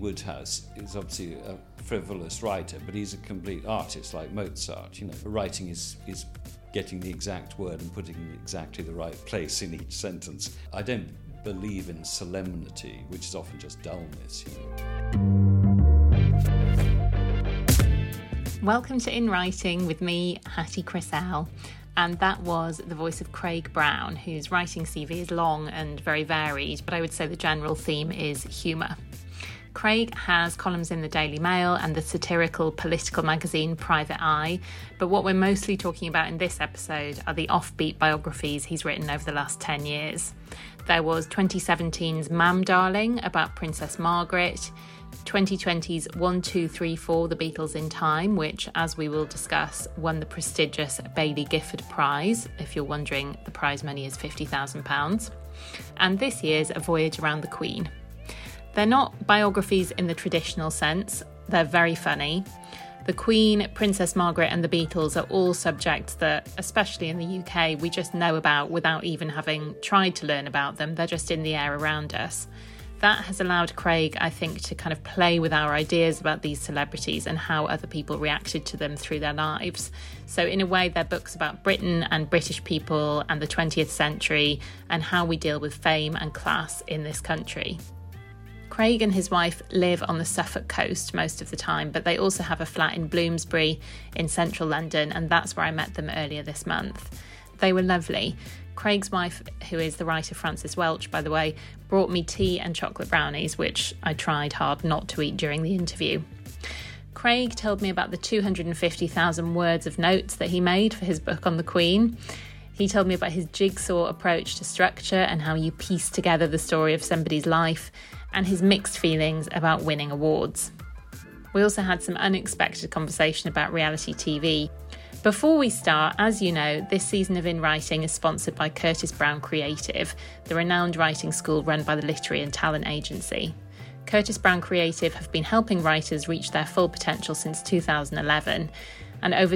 Wodehouse is obviously a frivolous writer, but he's a complete artist like Mozart. Writing is getting the exact word and putting it exactly the right place in each sentence. I don't believe in solemnity, which is often just dullness. Welcome to In Writing with me, Hattie Crisell. And that was the voice of Craig Brown, whose writing CV is long and very varied, but I would say the general theme is humour. Craig has columns in the Daily Mail and the satirical political magazine Private Eye, but what we're mostly talking about in this episode are the offbeat biographies he's written over the last 10 years. There was 2017's Mam Darling about Princess Margaret, 2020's 1, 2, 3, 4, The Beatles in Time, which, as we will discuss, won the prestigious Baillie Gifford Prize. If you're wondering, the prize money is £50,000. And this year's A Voyage Around the Queen. They're not biographies in the traditional sense. They're very funny. The Queen, Princess Margaret and the Beatles are all subjects that, especially in the UK, we just know about without even having tried to learn about them. They're just in the air around us. That has allowed Craig, I think, to kind of play with our ideas about these celebrities and how other people reacted to them through their lives. So in a way, they're books about Britain and British people and the 20th century and how we deal with fame and class in this country. Craig and his wife live on the Suffolk coast most of the time, but they also have a flat in Bloomsbury in central London, and that's where I met them earlier this month. They were lovely. Craig's wife, who is the writer Frances Welch, by the way, brought me tea and chocolate brownies, which I tried hard not to eat during the interview. Craig told me about the 250,000 words of notes that he made for his book on the Queen. He told me about his jigsaw approach to structure and how you piece together the story of somebody's life, and his mixed feelings about winning awards. We also had some unexpected conversation about reality TV. Before we start, as you know, this season of In Writing is sponsored by Curtis Brown Creative, the renowned writing school run by the Literary and Talent Agency. Curtis Brown Creative have been helping writers reach their full potential since 2011, and over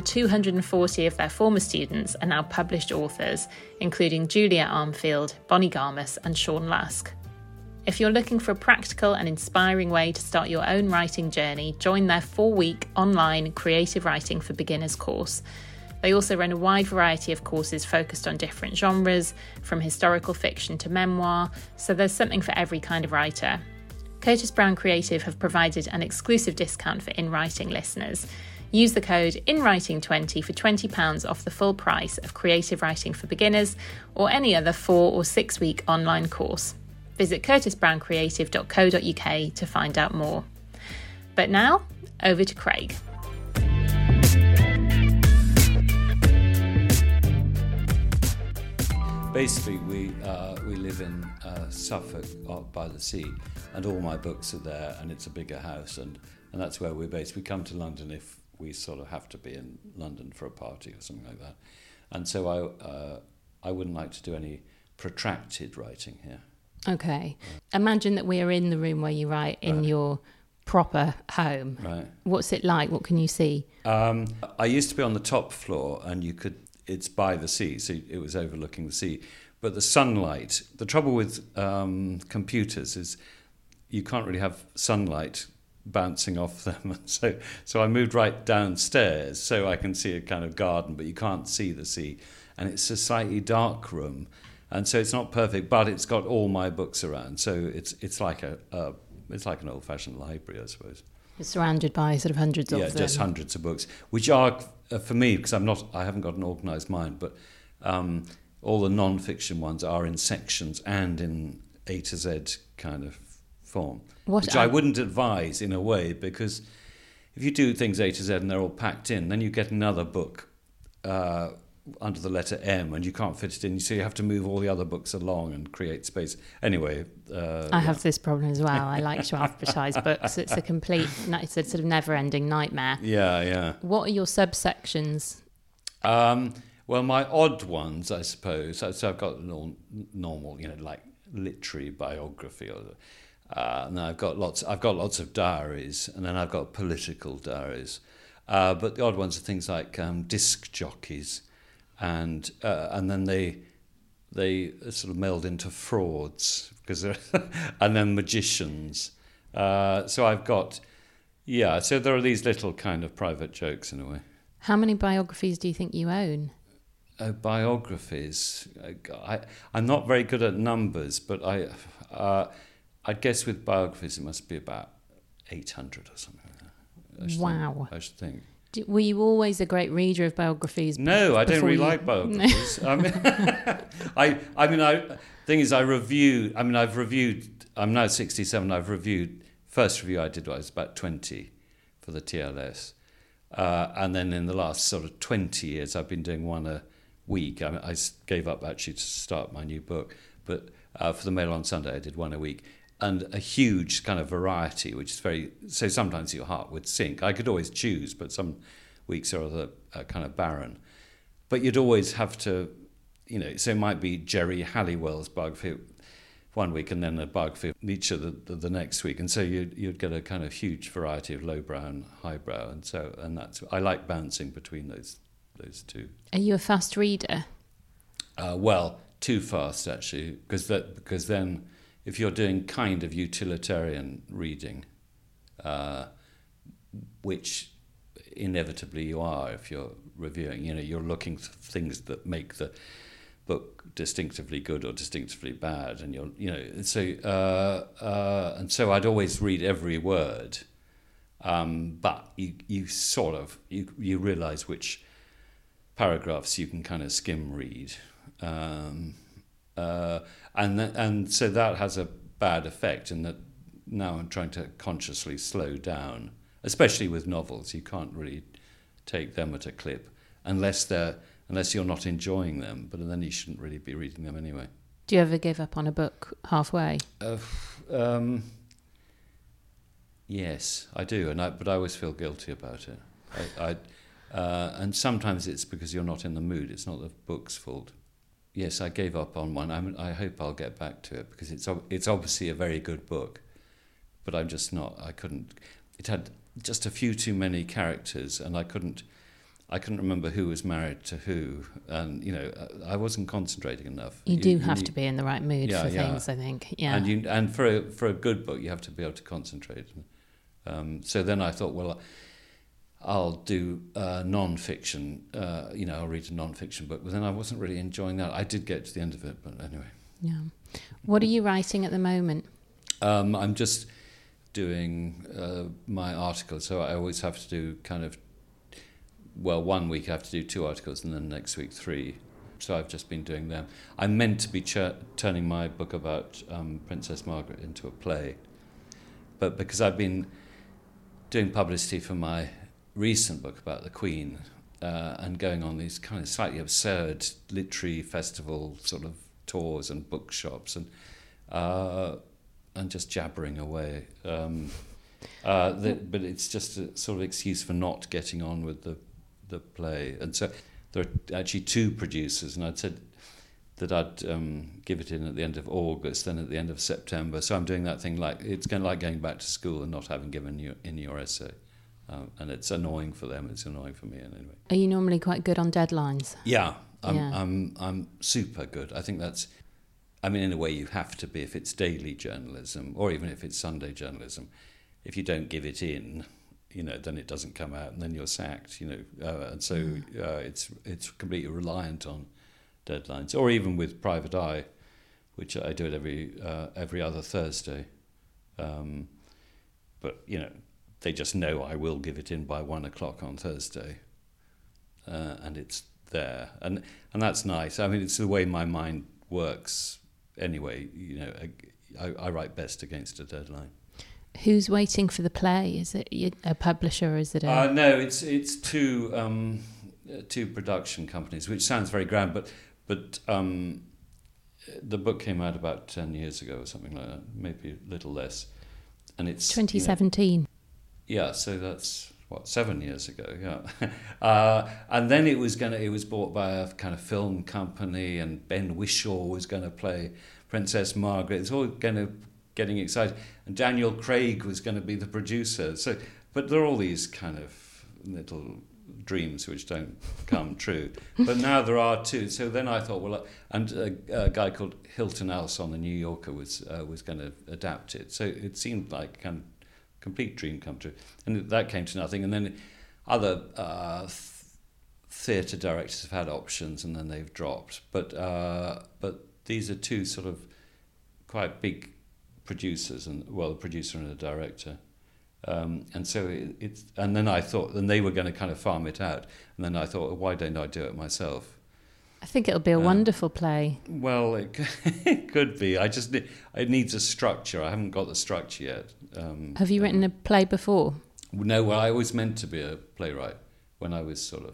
240 of their former students are now published authors, including Julia Armfield, Bonnie Garmus and Sean Lusk. If you're looking for a practical and inspiring way to start your own writing journey, join their 4-week online Creative Writing for Beginners course. They also run a wide variety of courses focused on different genres, from historical fiction to memoir, so there's something for every kind of writer. Curtis Brown Creative have provided an exclusive discount for In Writing listeners. Use the code INWRITING20 for £20 off the full price of Creative Writing for Beginners or any other 4 or 6 week online course. Visit curtisbrowncreative.co.uk to find out more. But now, over to Craig. Basically, we live in Suffolk by the sea, and all my books are there, and it's a bigger house, and that's where we're based. We come to London if we sort of have to be in London for a party or something like that. And so I wouldn't like to do any protracted writing here. Okay. Imagine that we are in the room where you write in your proper home. Right. What's it like? What can you see? I used to be on the top floor, and it's by the sea, so it was overlooking the sea. But the sunlight, the trouble with computers is you can't really have sunlight bouncing off them. So I moved right downstairs so I can see a kind of garden, but you can't see the sea. And it's a slightly dark room. And so it's not perfect, but it's got all my books around. So it's like an old-fashioned library, I suppose. You're surrounded by sort of hundreds of them. Yeah, just hundreds of books, which are, for me, because I haven't got an organised mind, but all the non-fiction ones are in sections and in A to Z kind of form, which I wouldn't advise in a way, because if you do things A to Z and they're all packed in, then you get another book under the letter M, and you can't fit it in, so you have to move all the other books along and create space. Anyway, I have this problem as well. I like to advertise books. It's a sort of never-ending nightmare. Yeah. What are your subsections? Well, my odd ones, I suppose. So I've got normal, like literary biography, and I've got lots of diaries, and then I've got political diaries. But the odd ones are things like disc jockeys. And then they sort of meld into frauds, and then magicians, So I've got, so there are these little kind of private jokes in a way. How many biographies do you think you own? Biographies. I'm not very good at numbers, but I'd guess with biographies it must be about 800 or something like that. Wow. I should think. Were you always a great reader of biographies? No, I don't really like biographies. Thing is, I've reviewed, I'm now 67, I've reviewed, first review I did was about 20 for the TLS. And then in the last sort of 20 years, I've been doing one a week. I gave up actually to start my new book, but for the Mail on Sunday, I did one a week. And a huge kind of variety, which is so sometimes your heart would sink. I could always choose, but some weeks or other are kind of barren. But you'd always have to, so it might be Jerry Halliwell's biography one week and then a biography of Nietzsche the next week. And so you'd get a kind of huge variety of lowbrow and highbrow. And I like bouncing between those two. Are you a fast reader? Well, too fast, actually, because then if you're doing kind of utilitarian reading, which inevitably you are if you're reviewing, you're looking for things that make the book distinctively good or distinctively bad, and so I'd always read every word, but you sort of you realise which paragraphs you can kind of skim read. And so that has a bad effect in that now I'm trying to consciously slow down, especially with novels. You can't really take them at a clip unless you're not enjoying them, but then you shouldn't really be reading them anyway. Do you ever give up on a book halfway? Yes, I do, but I always feel guilty about it. And sometimes it's because you're not in the mood. It's not the book's fault. Yes, I gave up on one. I hope I'll get back to it because it's obviously a very good book, but I'm just not. I couldn't. It had just a few too many characters, and I couldn't remember who was married to who, and I wasn't concentrating enough. You have to be in the right mood for things, I think. Yeah. And for a good book, you have to be able to concentrate. So then I thought, well, I'll do non-fiction, I'll read a non-fiction book, but then I wasn't really enjoying that. I did get to the end of it, but anyway. Yeah. What are you writing at the moment? I'm just doing my articles, so I always have to do one week I have to do 2 articles and then next week 3. So I've just been doing them. I'm meant to be turning my book about Princess Margaret into a play, but because I've been doing publicity for my recent book about the Queen and going on these kind of slightly absurd literary festival sort of tours and bookshops and just jabbering away. But it's just a sort of excuse for not getting on with the play. And so there are actually 2 producers, and I'd said that I'd give it in at the end of August, then at the end of September. So I'm doing that thing like going back to school and not having given in your essay. And it's annoying for them. It's annoying for me anyway. Are you normally quite good on deadlines? Yeah, I'm super good. I think that's. I mean, in a way, you have to be if it's daily journalism, or even if it's Sunday journalism. If you don't give it in, then it doesn't come out, and then you're sacked. And so it's completely reliant on deadlines, or even with Private Eye, which I do it every other Thursday. But they just know I will give it in by 1:00 on Thursday, and it's there, and that's nice. I mean, it's the way my mind works anyway. I write best against a deadline. Who's waiting for the play? Is it a publisher, or is it a... No, it's 2 production companies, which sounds very grand, but the book came out about 10 years ago or something like that, maybe a little less, and it's 2017. Yeah, so that's 7 years ago. Yeah, and then it was bought by a kind of film company, and Ben Whishaw was going to play Princess Margaret. It's all getting excited, and Daniel Craig was going to be the producer. So, but there are all these kind of little dreams which don't come true. But now there are two. So then I thought, well, and a guy called Hilton Als on the New Yorker was going to adapt it. So it seemed like kind of complete dream come true, and that came to nothing. And then other theatre directors have had options, and then they've dropped. But these are two sort of quite big producers, and a producer and a director. And so and then I thought, and they were going to kind of farm it out. And then I thought, well, why don't I do it myself? I think it'll be a wonderful play. Well, it could be. It needs a structure. I haven't got the structure yet. Have you written a play before? No, well, I was meant to be a playwright when I was sort of,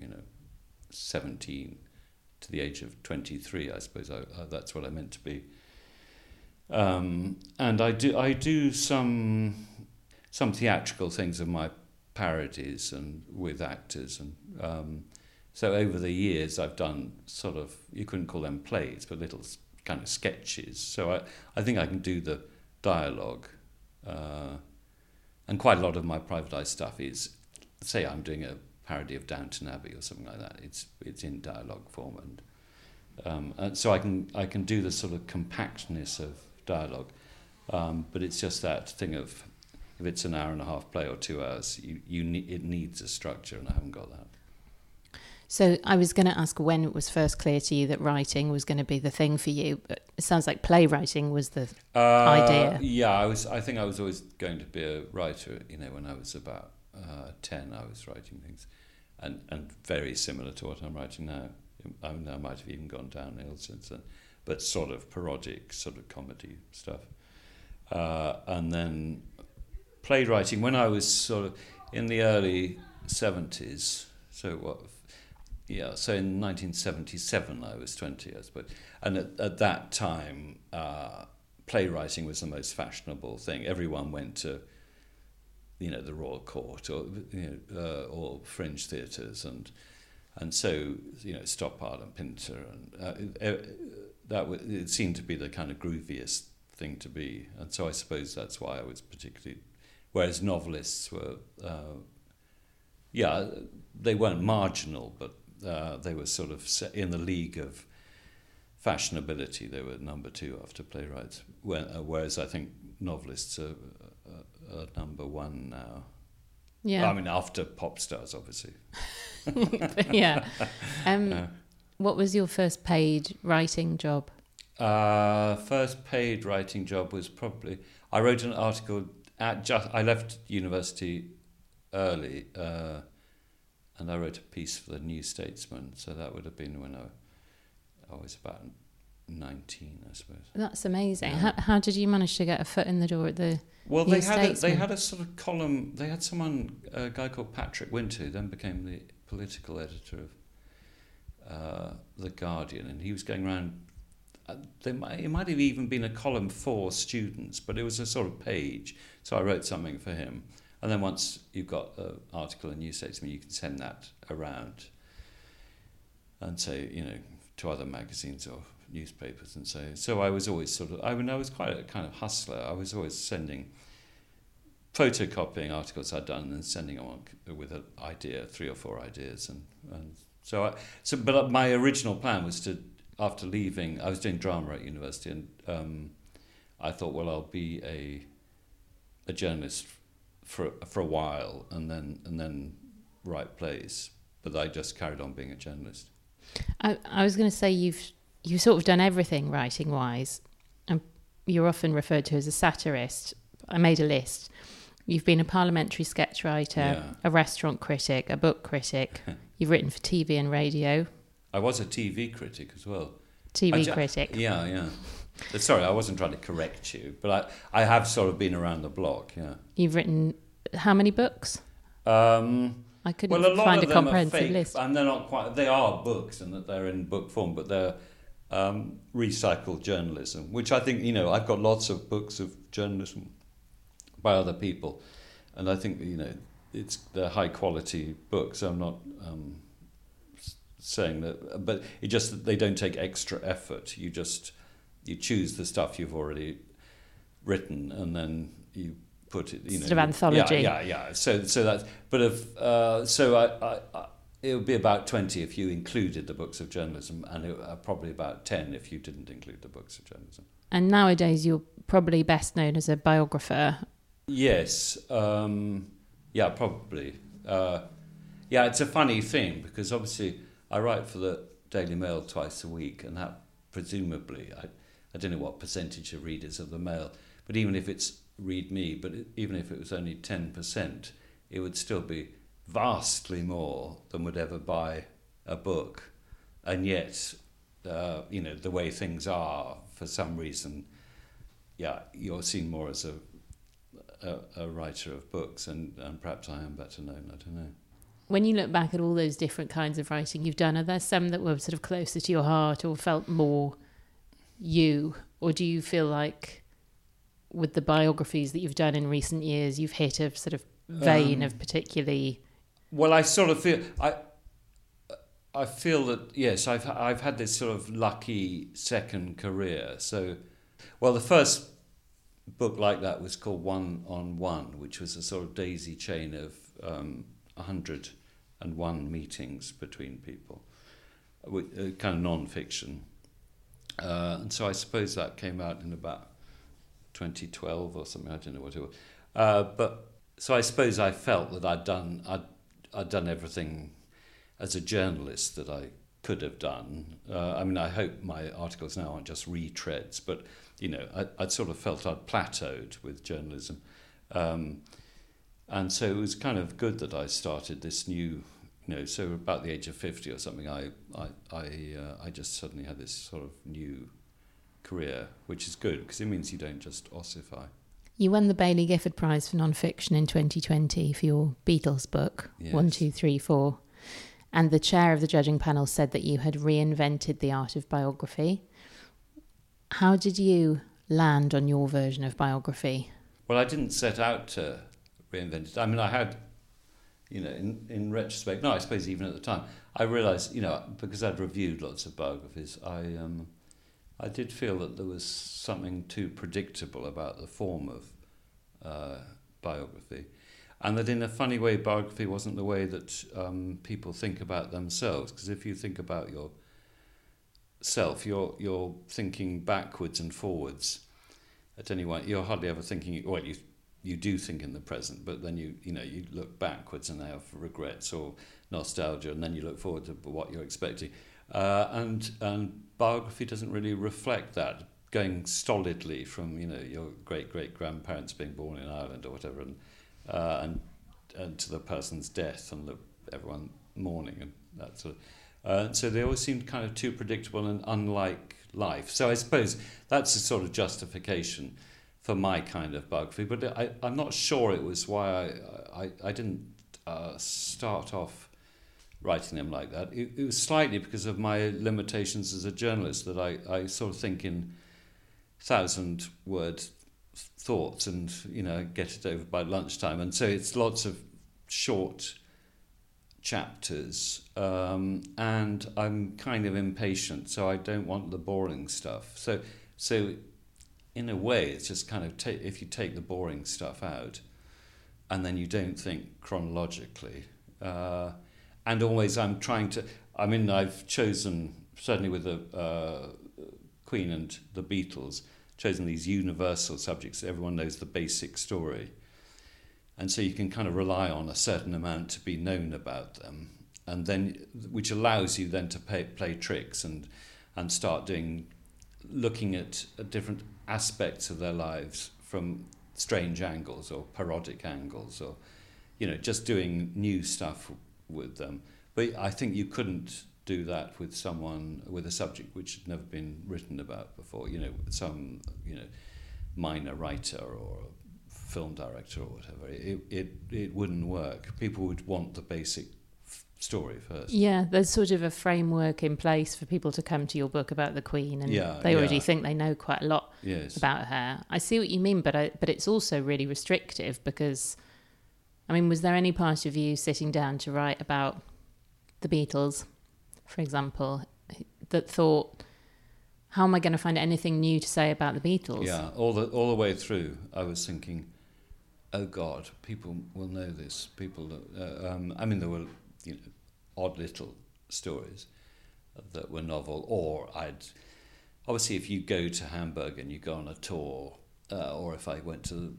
17 to the age of 23, I suppose. That's what I meant to be. And I do some theatrical things of my parodies and with actors, and so over the years I've done sort of, you couldn't call them plays, but little kind of sketches. So I think I can do the dialogue, and quite a lot of my private eye stuff is, say I'm doing a parody of Downton Abbey or something like that. It's in dialogue form, and so I can do the sort of compactness of dialogue, but it's just that thing of, if it's an hour and a half play or 2 hours, it needs a structure, and I haven't got that. So I was going to ask when it was first clear to you that writing was going to be the thing for you, but it sounds like playwriting was the idea. Yeah, I think I was always going to be a writer. When I was about 10, I was writing things, and very similar to what I'm writing now. I might have even gone downhill since then, but sort of parodic, sort of comedy stuff. And then playwriting, when I was sort of in the early 70s, so in 1977 I was 20, I suppose. And at that time, playwriting was the most fashionable thing. Everyone went to, the Royal Court or fringe theatres, and so Stoppard and Pinter, and it seemed to be the kind of grooviest thing to be, and so I suppose that's why I was particularly. Whereas novelists were, they weren't marginal, but they were sort of in the league of fashionability. They were number 2 after playwrights, whereas I think novelists are number 1 now. Yeah. I mean, after pop stars, obviously. Yeah. What was your first paid writing job? First paid writing job was probably, I wrote an article I left university early, and I wrote a piece for the New Statesman, so that would have been when I was about 19, I suppose. That's amazing. Yeah. How did you manage to get a foot in the door at the New Statesman? They had a sort of column. They had a guy called Patrick Winter, who then became the political editor of The Guardian, and he was going around. It might have even been a column for students, but it was a sort of page. So I wrote something for him. And then once you've got an article in New Statesman, you can send that around and say, to other magazines or newspapers and say. So I was always I was quite a kind of hustler. I was always photocopying articles I'd done and sending them on with an idea, 3 or 4 ideas. But my original plan was to, after leaving, I was doing drama at university, and I thought, well, I'll be a journalist for a while, and then write plays. But I just carried on being a journalist. I was going to say you've sort of done everything writing wise, and you're often referred to as a satirist. I made a list. You've been a parliamentary sketch writer, a restaurant critic, a book critic. You've written for TV and radio. I was a TV critic as well. Critic. Yeah. Sorry, I wasn't trying to correct you, but I have sort of been around the block, yeah. You've written how many books? I couldn't a lot find of a them comprehensive are fake, list. And they're not quite. They are books, and that they're in book form, but they're recycled journalism, which I think, I've got lots of books of journalism by other people, and I think, they're high quality books. I'm not saying that, but it just that they don't take extra effort. You choose the stuff you've already written, and then you put it, you know, sort of anthology. Yeah. So that, but it would be about 20 if you included the books of journalism, and probably about 10 if you didn't include the books of journalism. And nowadays, you're probably best known as a biographer. Yes, yeah, probably. Yeah, it's a funny thing because obviously I write for the Daily Mail twice a week, and that presumably, I don't know what percentage of readers of the Mail, but even if it's read me, but even if it was only 10%, it would still be vastly more than would ever buy a book. And yet, you know, the way things are, for some reason, yeah, you're seen more as a writer of books, and perhaps I am better known, I don't know. When you look back at all those different kinds of writing you've done, are there some that were sort of closer to your heart or felt more you? Or do you feel like with the biographies that you've done in recent years, you've hit a sort of vein of particularly... Well, I sort of feel... I feel that, yes, I've had this sort of lucky second career. So, well, the first book like that was called One on One, which was a sort of daisy chain of 101 meetings between people, kind of non-fiction. And so I suppose that came out in about 2012 or something. I don't know what it was. But so I suppose I felt that I'd done everything as a journalist that I could have done. I mean, I hope my articles now aren't just retreads, but you know, I'd sort of felt I'd plateaued with journalism. And so it was kind of good that I started this new, you know, so about the age of 50 or something, I just suddenly had this sort of new career, which is good because it means you don't just ossify. You won the Baillie Gifford Prize for Non-Fiction in 2020 for your Beatles book, Yes. 1, 2, 3, 4. And the chair of the judging panel said that you had reinvented the art of biography. How did you land on your version of biography? Well, I didn't set out to reinvent it. I mean, I had, you know, in retrospect, no, I suppose even at the time, I realised, you know, because I'd reviewed lots of biographies, I did feel that there was something too predictable about the form of biography. And that in a funny way, biography wasn't the way that people think about themselves. Because if you think about yourself, you're thinking backwards and forwards at any one. You're hardly ever thinking, well, you do think in the present, but then you look backwards and have regrets or nostalgia, and then you look forward to what you're expecting. And biography doesn't really reflect that, going stolidly from, you know, your great-great-grandparents being born in Ireland or whatever, and to the person's death and everyone mourning and that sort of. So they always seemed kind of too predictable and unlike life. So I suppose that's a sort of justification for my kind of biography. But I'm not sure it was why I didn't start off writing them like that. It was slightly because of my limitations as a journalist that I sort of think in 1,000-word thoughts and, you know, get it over by lunchtime. And so it's lots of short chapters, and I'm kind of impatient, so I don't want the boring stuff. So in a way, it's just kind of if you take the boring stuff out and then you don't think chronologically, and always I've chosen, certainly with the Queen and the Beatles, chosen these universal subjects. Everyone knows the basic story. And so you can kind of rely on a certain amount to be known about them, and then which allows you then to play tricks and start looking at different aspects of their lives from strange angles or parodic angles, or, you know, just doing new stuff with them. But I think you couldn't do that with someone with a subject which had never been written about before, you know, some, you know, minor writer or film director or whatever. It wouldn't work. People would want the basic story first. Yeah, there's sort of a framework in place for people to come to your book about the Queen, and they already think they know quite a lot about her. I see what you mean, but it's also really restrictive because, I mean, was there any part of you sitting down to write about the Beatles, for example, that thought, how am I going to find anything new to say about the Beatles? Yeah, all the way through, I was thinking, oh God, people will know this. People, I mean, there were odd little stories that were novel, or obviously if you go to Hamburg and you go on a tour, or if I went to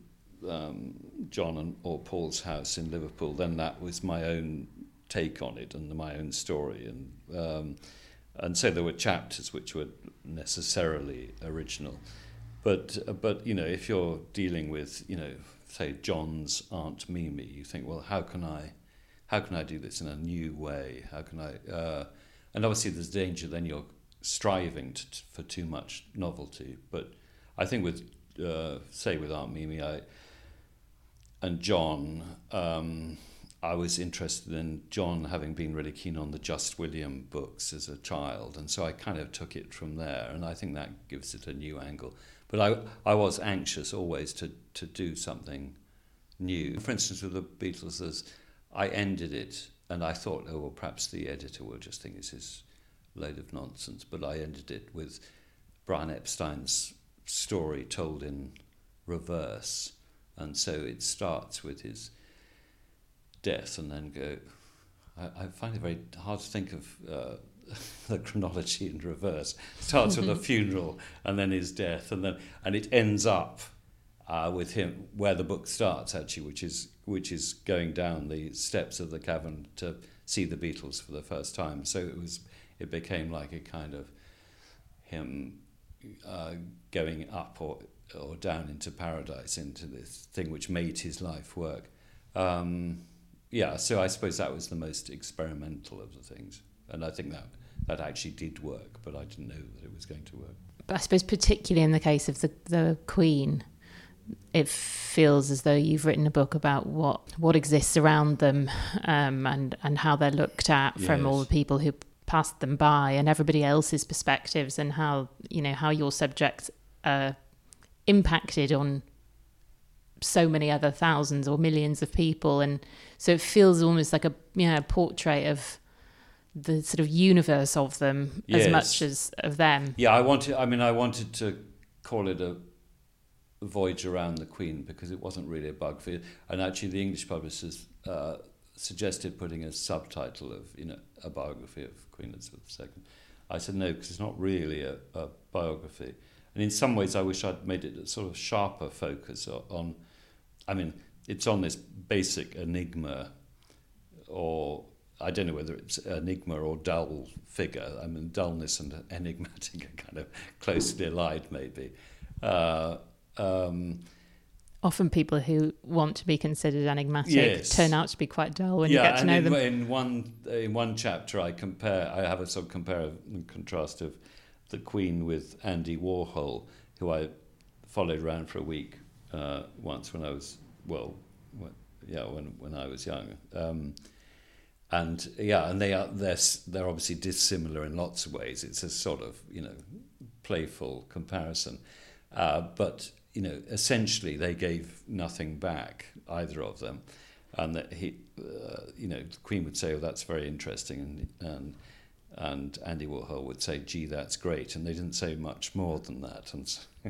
John or Paul's house in Liverpool, then that was my own take on it and my own story, and so there were chapters which were necessarily original, but if you're dealing with say John's Aunt Mimi, you think, well, how can I do this in a new way? How can I? And obviously there's danger then you're striving for too much novelty. But I think with Aunt Mimi and John, I was interested in John having been really keen on the Just William books as a child, and so I kind of took it from there, and I think that gives it a new angle. But I was anxious always to do something new. For instance, with the Beatles, I ended it, and I thought, oh, well, perhaps the editor will just think this is a load of nonsense, but I ended it with Brian Epstein's story told in reverse, and so it starts with his death and then go. I find it very hard to think of the chronology in reverse. Starts with a funeral and then his death, and it ends up with him where the book starts actually, which is going down the steps of the cavern to see the Beatles for the first time. So it became like a kind of him going up or down into paradise, into this thing which made his life work. So I suppose that was the most experimental of the things, and I think that actually did work, but I didn't know that it was going to work. But I suppose particularly in the case of the Queen, it feels as though you've written a book about what exists around them, and how they're looked at from all the people who passed them by and everybody else's perspectives, and how your subjects are impacted on so many other thousands or millions of people, and so it feels almost like a portrait of the sort of universe of them as much as of them. Yeah, I wanted to call it a voyage around the Queen because it wasn't really a biography, and actually the English publishers suggested putting a subtitle of a biography of Queen Elizabeth II. I said no, because it's not really a biography, and in some ways I wish I'd made it a sort of sharper focus on. I mean, it's on this basic enigma, or I don't know whether it's enigma or dull figure. I mean, dullness and enigmatic are kind of closely allied, maybe. Often people who want to be considered enigmatic turn out to be quite dull when you get to know them. In one chapter, I have a sort of compare and contrast of the Queen with Andy Warhol, who I followed around for a week once when I was when I was young. And they're obviously dissimilar in lots of ways. It's a sort of playful comparison, but essentially they gave nothing back, either of them, and that the Queen would say, "Oh, that's very interesting," and Andy Warhol would say, "Gee, that's great," and they didn't say much more than that. And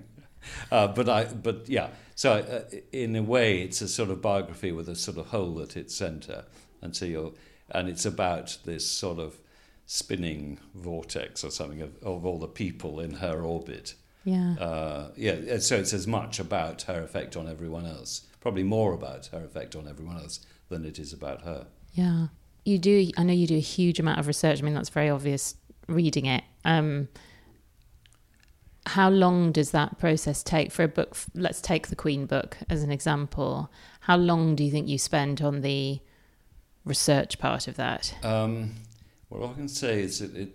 so in a way, it's a sort of biography with a sort of hole at its centre, and it's about this sort of spinning vortex or something of all the people in her orbit. So it's as much about her effect on everyone else, probably more about her effect on everyone else than it is about her. Yeah, you do. I know you do a huge amount of research. I mean, that's very obvious reading it. How long does that process take for a book? Let's take the Queen book as an example. How long do you think you spent on the research part of that? What I can say is that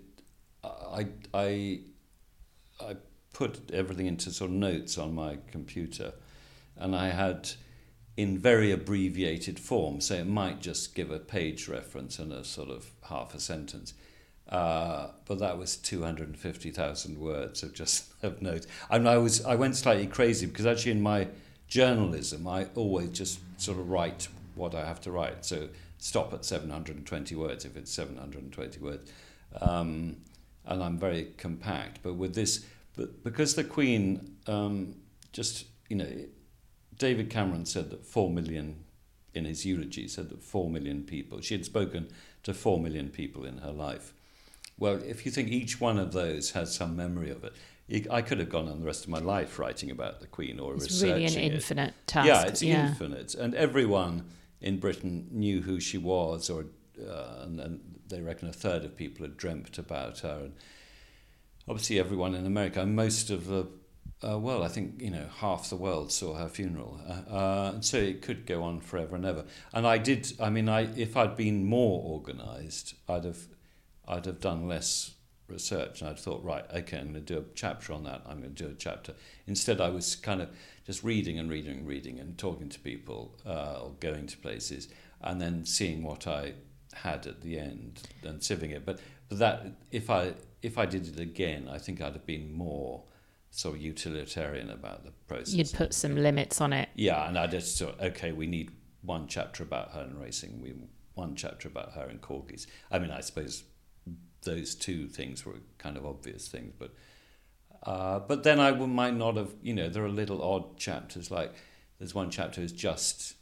I put everything into sort of notes on my computer, and I had in very abbreviated form, so it might just give a page reference and a sort of half a sentence. But that was 250,000 words of notes. And I went slightly crazy because actually in my journalism I always just sort of write what I have to write. So stop at 720 words if it's 720 words, and I'm very compact. But with this, because the Queen David Cameron said that 4 million, in his eulogy, said that 4 million people, she had spoken to 4 million people in her life. Well, if you think each one of those has some memory of it, I could have gone on the rest of my life writing about the Queen or researching it. It's really an infinite task. Yeah, it's infinite. And everyone in Britain knew who she was, and they reckon a third of people had dreamt about her. And obviously everyone in America, most of the, I think, half the world saw her funeral. And so it could go on forever and ever. And if I'd been more organised, I'd have done less research, and I'd thought, right, okay, I'm going to do a chapter on that, I'm going to do a chapter. Instead, I was kind of just reading and talking to people, or going to places, and then seeing what I had at the end and sieving it. But that, if I did it again, I think I'd have been more sort of utilitarian about the process. You'd put some limits on it. Yeah, and I just thought, okay, we need one chapter about her in racing, one chapter about her in corgis. I mean, I suppose those two things were kind of obvious things, but then I might not have, there are little odd chapters, like there's one chapter is just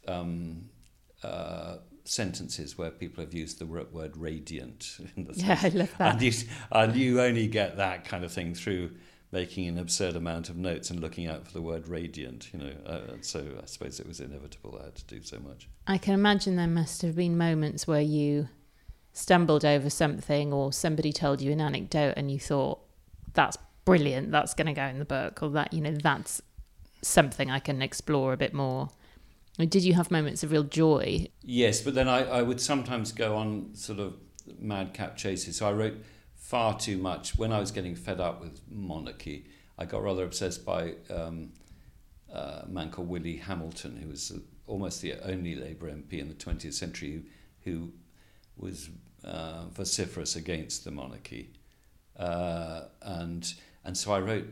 sentences where people have used the word radiant. I love that. And you only get that kind of thing through making an absurd amount of notes and looking out for the word radiant, so I suppose it was inevitable I had to do so much. I can imagine there must have been moments where you stumbled over something, or somebody told you an anecdote and you thought, that's brilliant, that's going to go in the book, or that, that's something I can explore a bit more. Did you have moments of real joy? Yes, but then I would sometimes go on sort of madcap chases. So I wrote far too much. When I was getting fed up with monarchy, I got rather obsessed by a man called Willie Hamilton, who was almost the only Labour MP in the 20th century who was vociferous against the monarchy, and so I wrote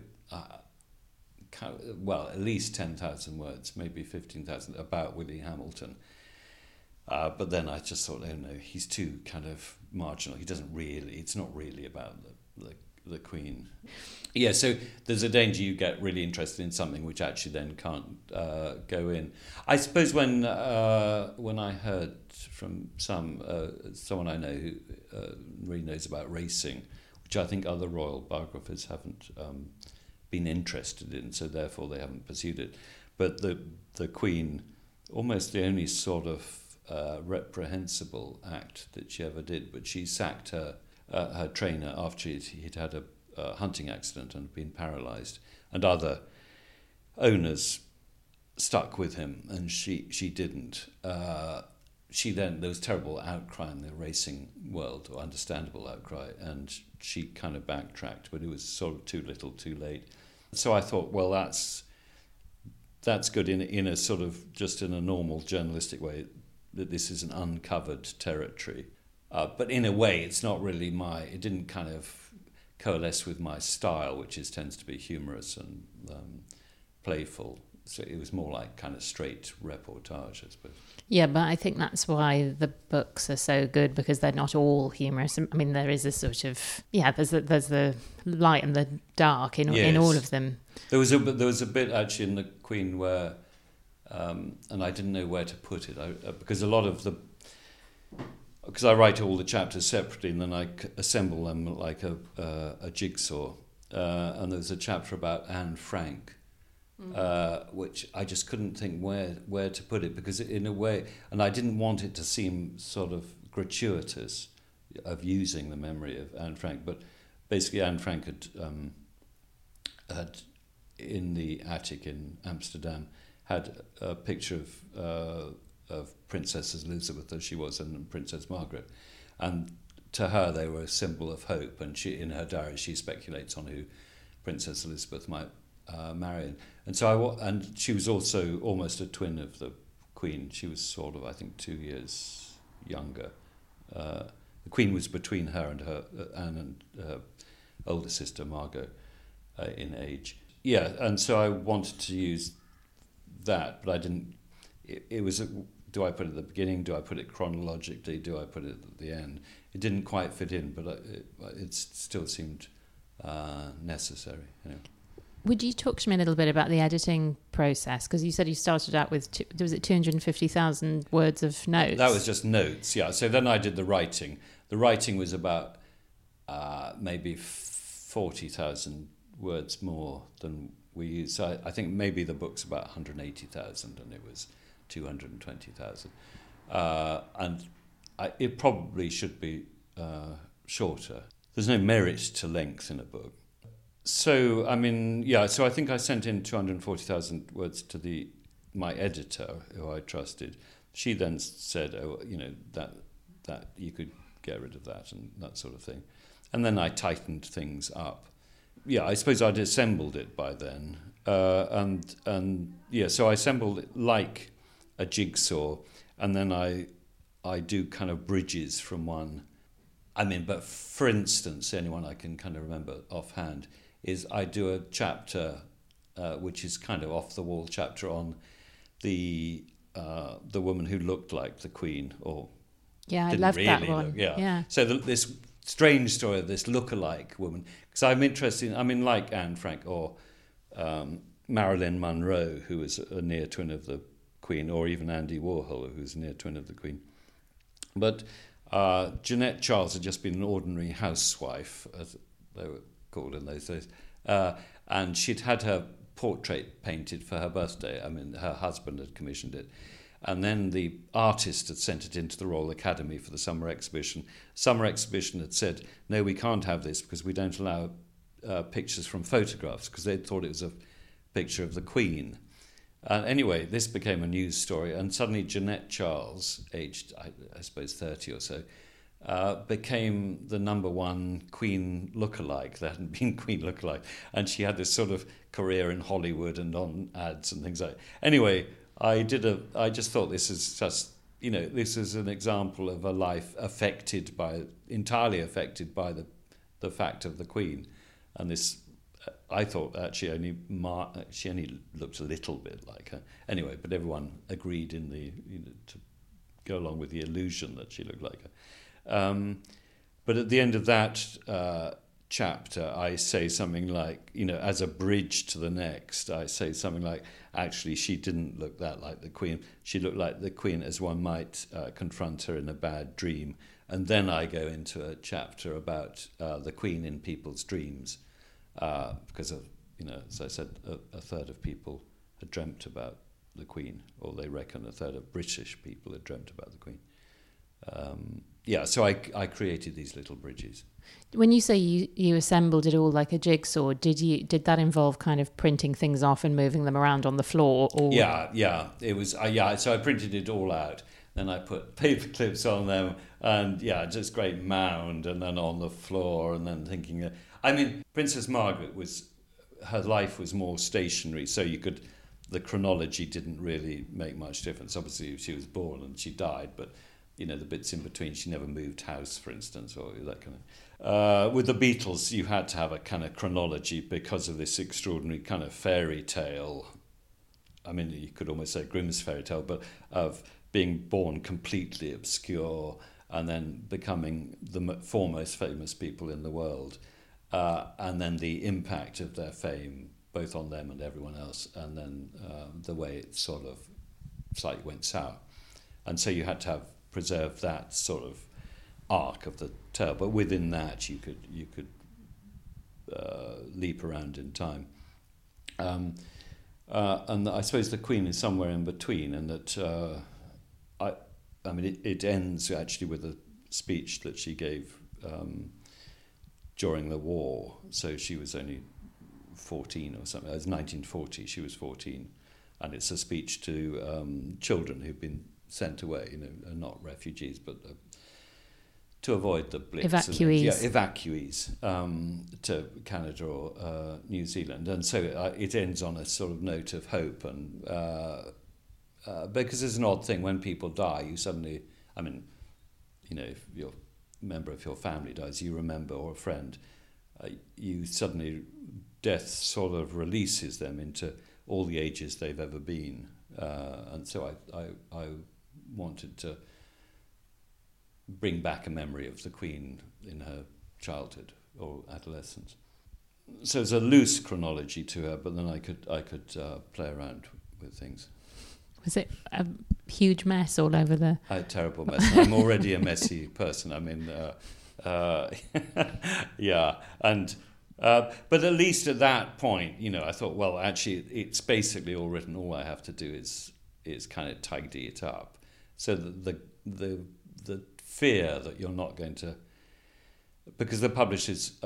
at least 10,000 words, maybe 15,000, about Willie Hamilton. But then I just thought, oh no, he's too kind of marginal. It's not really about the Queen. Yeah, so there's a danger you get really interested in something which actually then can't go in. I suppose when I heard from someone I know who really knows about racing, which I think other royal biographers haven't been interested in, so therefore they haven't pursued it. But the Queen, almost the only sort of reprehensible act that she ever did, but she sacked her trainer after he'd had a hunting accident and been paralysed, and other owners stuck with him, and she didn't. There was terrible outcry in the racing world, or understandable outcry, and she kind of backtracked, but it was sort of too little, too late. So I thought, well, that's good in a sort of just in a normal journalistic way, that this is an uncovered territory. But in a way, it's not really it didn't kind of coalesce with my style, which tends to be humorous and playful. So it was more like kind of straight reportage, I suppose. Yeah, but I think that's why the books are so good, because they're not all humorous. I mean, there is a sort of, there's the light and the dark in all of them. There was a bit actually in the Queen where, and I didn't know where to put it, because because I write all the chapters separately and then I assemble them like a jigsaw. And there was a chapter about Anne Frank, which I just couldn't think where to put it, because in a way, and I didn't want it to seem sort of gratuitous of using the memory of Anne Frank, but basically Anne Frank had in the attic in Amsterdam had a picture of Princess Elizabeth as she was and Princess Margaret, and to her they were a symbol of hope, and she, in her diary, she speculates on who Princess Elizabeth might marry. And she was also almost a twin of the Queen. She was sort of, I think, 2 years younger. The Queen was between her and Anne and her older sister Margot in age. Yeah, and so I wanted to use that, but I didn't. It was. Do I put it at the beginning? Do I put it chronologically? Do I put it at the end? It didn't quite fit in, but it still seemed necessary. Anyway. Would you talk to me a little bit about the editing process? Because you said you started out with, was it 250,000 words of notes? That was just notes, yeah. So then I did the writing. The writing was about maybe 40,000 words more than we used. So I think maybe the book's about 180,000 and it was 220,000. It probably should be shorter. There's no merit to length in a book. So, so I think I sent in 240,000 words to my editor, who I trusted. She then said, that you could get rid of that and that sort of thing. And then I tightened things up. Yeah, I suppose I'd assembled it by then. So I assembled it like a jigsaw, and then I do kind of bridges from one. But for instance, the only one I can kind of remember offhand is I do a chapter which is kind of off-the-wall chapter on the woman who looked like the Queen, or I loved really that one. Yeah. So this strange story of this look-alike woman, because I'm interested in, like Anne Frank or Marilyn Monroe, who was a near twin of the Queen, or even Andy Warhol, who was a near twin of the Queen. But Jeanette Charles had just been an ordinary housewife, as they were called in those days, and she'd had her portrait painted for her birthday. Her husband had commissioned it. And then the artist had sent it into the Royal Academy for the summer exhibition. Summer exhibition had said, no, we can't have this because we don't allow pictures from photographs, because they thought it was a picture of the Queen. Anyway, this became a news story, and suddenly Jeanette Charles, aged, I suppose, 30 or so, became the number one Queen lookalike. There hadn't been Queen lookalike. And she had this sort of career in Hollywood and on ads and things like that. Anyway, I just thought this is just, this is an example of a life entirely affected by the fact of the Queen. And this, I thought that she only looked a little bit like her. Anyway, but everyone agreed to go along with the illusion that she looked like her. But at the end of that chapter, I say something like, as a bridge to the next, I say something like, actually, she didn't look that like the Queen. She looked like the Queen as one might confront her in a bad dream. And then I go into a chapter about the Queen in people's dreams, because as I said, a third of people had dreamt about the Queen, or they reckon a third of British people had dreamt about the Queen. So I created these little bridges. When you say you assembled it all like a jigsaw, did that involve kind of printing things off and moving them around on the floor? Or? Yeah, it was. So I printed it all out. Then I put paper clips on them, and just great mound, and then on the floor, and then thinking. Princess Margaret her life was more stationary, so the chronology didn't really make much difference. Obviously, she was born and she died, but the bits in between, she never moved house, for instance, or that kind of. With the Beatles, you had to have a kind of chronology because of this extraordinary kind of fairy tale. You could almost say Grimm's fairy tale, but of being born completely obscure and then becoming the foremost famous people in the world, and then the impact of their fame, both on them and everyone else, and then the way it sort of slightly went sour. And so you had to preserve that sort of arc of the tale, but within that you could leap around in time. And I suppose the Queen is somewhere in between, and that it ends actually with a speech that she gave during the war. So she was only 14 or something. It was 1940. She was 14, and it's a speech to children who've been sent away, not refugees, but to avoid the Blitz. Evacuees. Evacuees to Canada or New Zealand. And so it ends on a sort of note of hope. And because it's an odd thing, when people die, you suddenly, if your member of your family dies, you remember, or a friend, you suddenly, death sort of releases them into all the ages they've ever been. And so I wanted to bring back a memory of the Queen in her childhood or adolescence. so there's a loose chronology to her, but then I could play around with things. Was it a huge mess all over the... A terrible mess. I'm already a messy person. I mean, yeah. And but at least at that point, I thought, well, actually, it's basically all written. All I have to do is kind of tidy it up. So the fear that you're not going to... Because the publishers...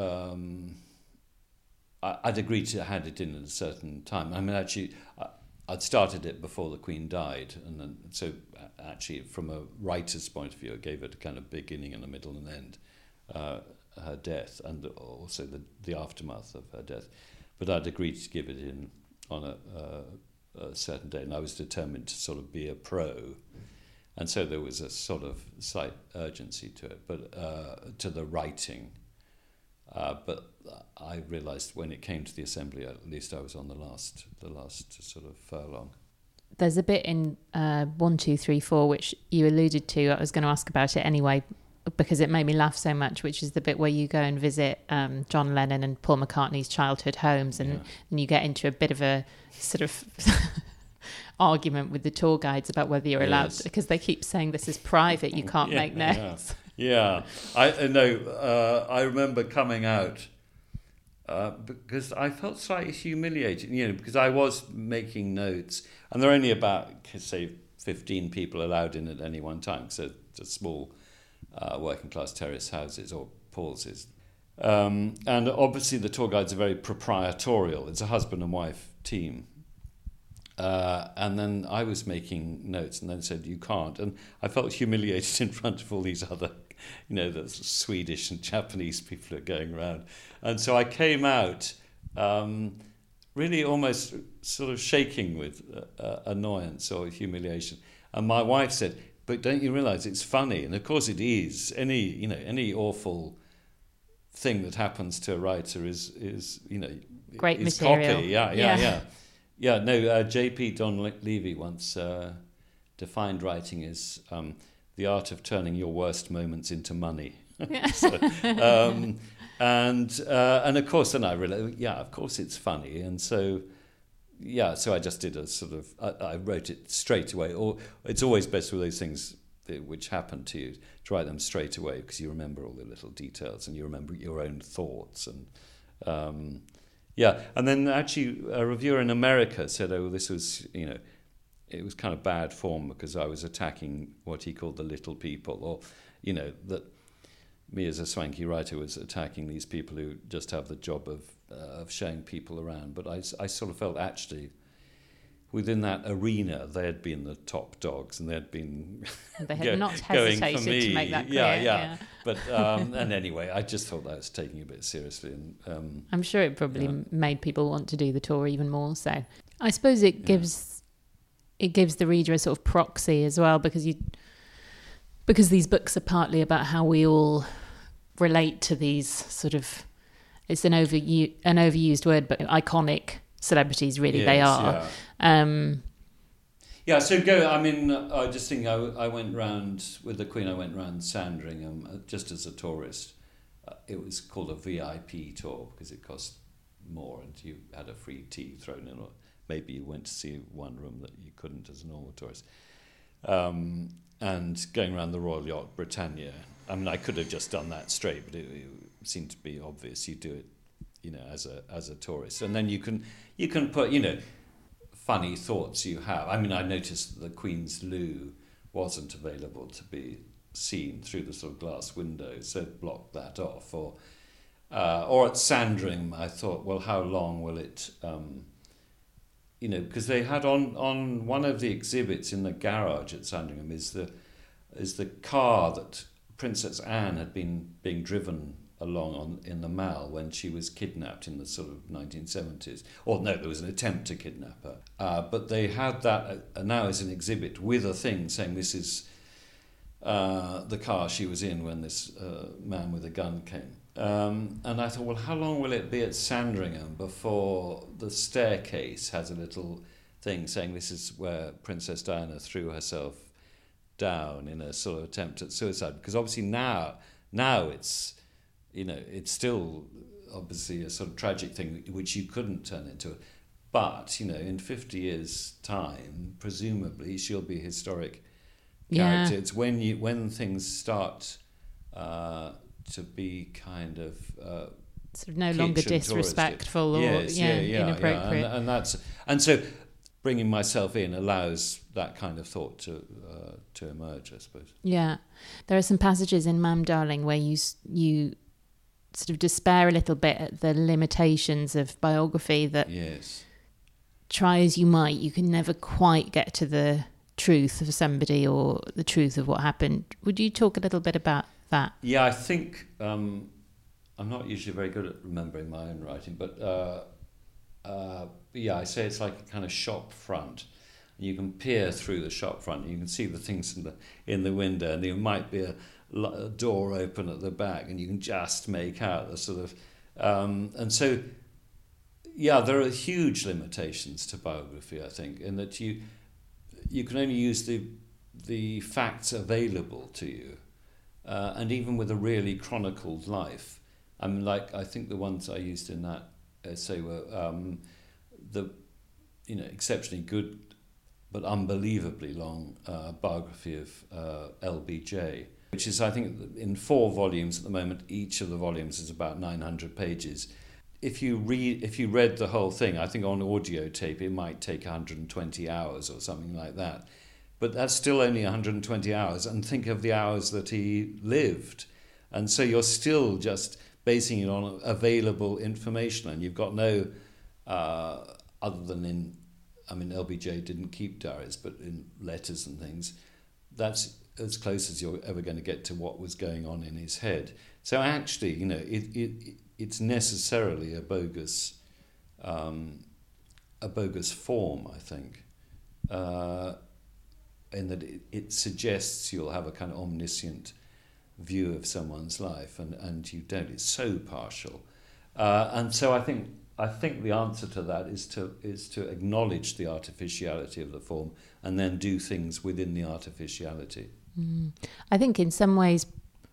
I'd agreed to hand it in at a certain time. I mean, actually... I'd started it before the Queen died, and then, so actually, from a writer's point of view, it gave it a kind of beginning and a middle and end, her death, and also the aftermath of her death. But I'd agreed to give it in on a certain day, and I was determined to sort of be a pro, and so there was a sort of slight urgency to it, but to the writing. But I realised when it came to the assembly, at least I was on the last sort of furlong. There's a bit in 1, 2, 3, 4 which you alluded to. I was going to ask about it anyway because it made me laugh so much, which is the bit where you go and visit John Lennon and Paul McCartney's childhood homes, and you get into a bit of a sort of argument with the tour guides about whether you're allowed, because they keep saying this is private, you can't make notes. Yeah, I know. I remember coming out because I felt slightly humiliated, because I was making notes, and there are only about, say, 15 people allowed in at any one time. So it's small working class terrace houses, or Paul's is. And obviously the tour guides are very proprietorial. It's a husband and wife team. And then I was making notes, and then said, you can't. And I felt humiliated in front of all these other, the Swedish and Japanese people who are going around. And so I came out really almost sort of shaking with annoyance or humiliation. And my wife said, but don't you realise it's funny? And of course it is. Any awful thing that happens to a writer is great is material. Copy. Yeah, no, J.P. Don Levy once defined writing as the art of turning your worst moments into money. And of course, then I realized, of course it's funny. And so I just did a sort of, I wrote it straight away. Or it's always best with those things which happen to you, to write them straight away, because you remember all the little details and you remember your own thoughts. And and then actually a reviewer in America said, this was, it was kind of bad form because I was attacking what he called the little people, or, that me as a swanky writer was attacking these people who just have the job of showing people around. But I sort of felt actually within that arena they had been the top dogs, and they had been they had not hesitated to make that clear. Yeah. But and anyway, I just thought that was taking it a bit seriously, and I'm sure it probably made people want to do the tour even more. So I suppose it gives the reader a sort of proxy as well, because these books are partly about how we all relate to these sort of, it's an overused word, but iconic celebrities, really. They are. I just think I went round with the Queen. I went round Sandringham just as a tourist. It was called a VIP tour because it cost more, and you had a free tea thrown in, or maybe you went to see one room that you couldn't as a normal tourist. And going around the Royal Yacht Britannia. I mean, I could have just done that straight, but it seemed to be obvious. You do it, as a tourist, and then you can put, funny thoughts you have. I mean, I noticed that the Queen's loo wasn't available to be seen through the sort of glass windows, so blocked that off. Or at Sandringham, I thought, well, how long will it? Because they had on one of the exhibits in the garage at Sandringham is the car that Princess Anne had been being driven along in the Mall when she was kidnapped in the sort of 1970s. Or no, there was an attempt to kidnap her. But they had that now as an exhibit with a thing saying this is the car she was in when this man with a gun came. And I thought, well, how long will it be at Sandringham before the staircase has a little thing saying this is where Princess Diana threw herself down in a sort of attempt at suicide? Because obviously now it's, it's still obviously a sort of tragic thing which you couldn't turn into. But, in 50 years' time, presumably she'll be a historic character. It's when things start to be kind of sort of no longer disrespectful or inappropriate. Yeah. And so bringing myself in allows that kind of thought to emerge, I suppose. Yeah, there are some passages in Mam Darling where you sort of despair a little bit at the limitations of biography, that try as you might, you can never quite get to the truth of somebody or the truth of what happened. Would you talk a little bit about that? Yeah, I think I'm not usually very good at remembering my own writing, but I say it's like a kind of shop front. You can peer through the shop front, and you can see the things in the window, and there might be a door open at the back, and you can just make out the sort of... and so, there are huge limitations to biography, I think, in that you can only use the facts available to you, and even with a really chronicled life. I mean, I think the ones I used in that essay were the exceptionally good but unbelievably long biography of LBJ, which is, I think, in 4 volumes at the moment. Each of the volumes is about 900 pages. If you read the whole thing, I think on audio tape it might take 120 hours or something like that. But that's still only 120 hours, and think of the hours that he lived. And so you're still just basing it on available information, and you've got no, other than LBJ didn't keep diaries, but in letters and things, that's as close as you're ever going to get to what was going on in his head. So actually, it's necessarily a bogus form, I think, in that it suggests you'll have a kind of omniscient view of someone's life, and you don't. It's so partial, and so I think the answer to that is to acknowledge the artificiality of the form and then do things within the artificiality. I think in some ways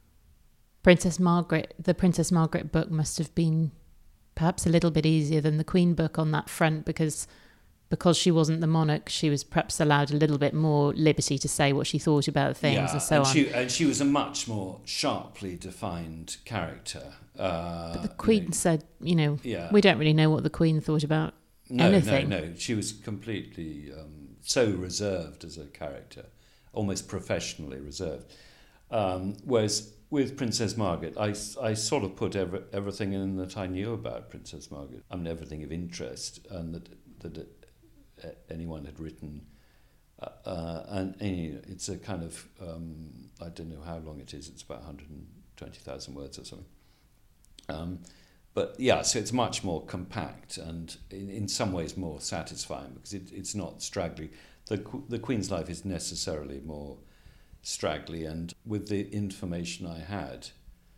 the Princess Margaret book must have been perhaps a little bit easier than the Queen book on that front, because she wasn't the monarch, she was perhaps allowed a little bit more liberty to say what she thought about things and so on. And she was a much more sharply defined character. But the Queen said, we don't really know what the Queen thought about anything. No. She was completely so reserved as a character, almost professionally reserved. Whereas with Princess Margaret, I sort of put everything in that I knew about Princess Margaret. I mean, everything of interest, and that anyone had written, and it's a kind of I don't know how long it is. It's about 120,000 words or something. But so it's much more compact and in some ways more satisfying, because it's not straggly. The Queen's life is necessarily more straggly, and with the information I had,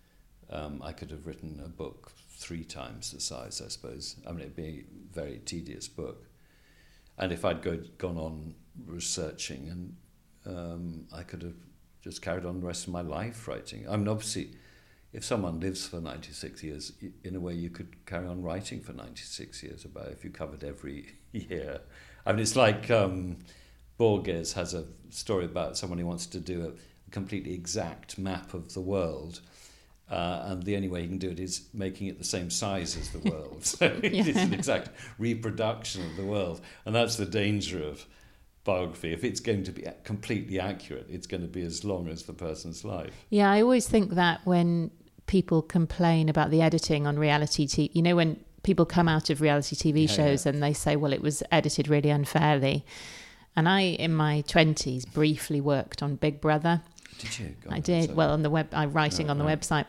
I could have written a book 3 times the size, I suppose. I mean, it'd be a very tedious book. And if I'd gone on researching, and I could have just carried on the rest of my life writing. I mean, obviously, if someone lives for 96 years, in a way you could carry on writing for 96 years about if you covered every year. I mean, it's like Borges has a story about someone who wants to do a completely exact map of the world. And the only way he can do it is making it the same size as the world. So it's an exact reproduction of the world. And that's the danger of biography. If it's going to be completely accurate, it's going to be as long as the person's life. Yeah, I always think that when people complain about the editing on reality TV, when people come out of reality TV shows and they say, well, it was edited really unfairly. And I, in my 20s, briefly worked on Big Brother. Did you? I did. Well, on the web, I'm writing on the website.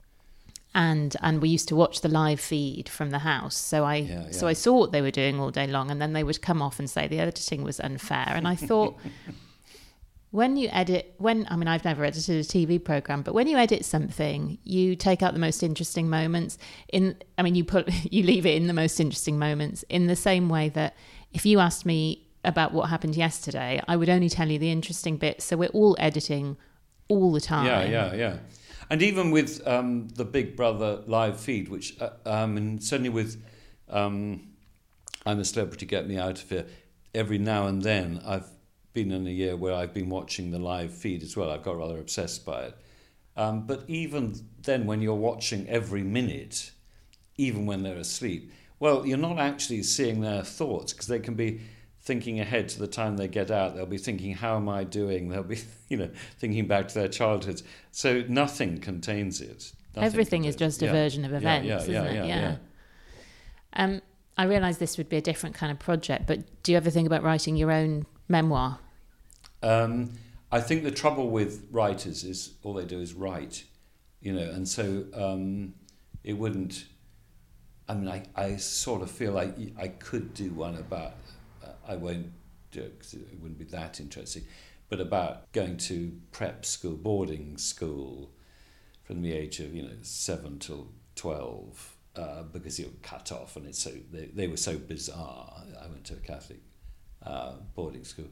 And we used to watch the live feed from the house. So I saw what they were doing all day long, and then they would come off and say the editing was unfair. And I thought, I've never edited a TV program, but when you edit something, you take out the most interesting moments. You leave it in the most interesting moments, in the same way that if you asked me about what happened yesterday, I would only tell you the interesting bits. So we're all editing all the time. Yeah. And even with the Big Brother live feed, which, and certainly with I'm a Celebrity, Get Me Out of Here, every now and then I've been in a year where I've been watching the live feed as well. I've got rather obsessed by it. But even then, when you're watching every minute, even when they're asleep, well, you're not actually seeing their thoughts, because they can be thinking ahead to the time they get out. They'll be thinking, how am I doing? They'll be, thinking back to their childhoods. So nothing contains it. Everything is just a version of events, isn't it? Yeah. I realise this would be a different kind of project, but do you ever think about writing your own memoir? I think the trouble with writers is all they do is write, and so it wouldn't. I mean, I sort of feel like I could do one about. I won't do it because it wouldn't be that interesting, but about going to prep school, boarding school, from the age of 7 till 12, because you were cut off, and it's so they were so bizarre. I went to a Catholic boarding school.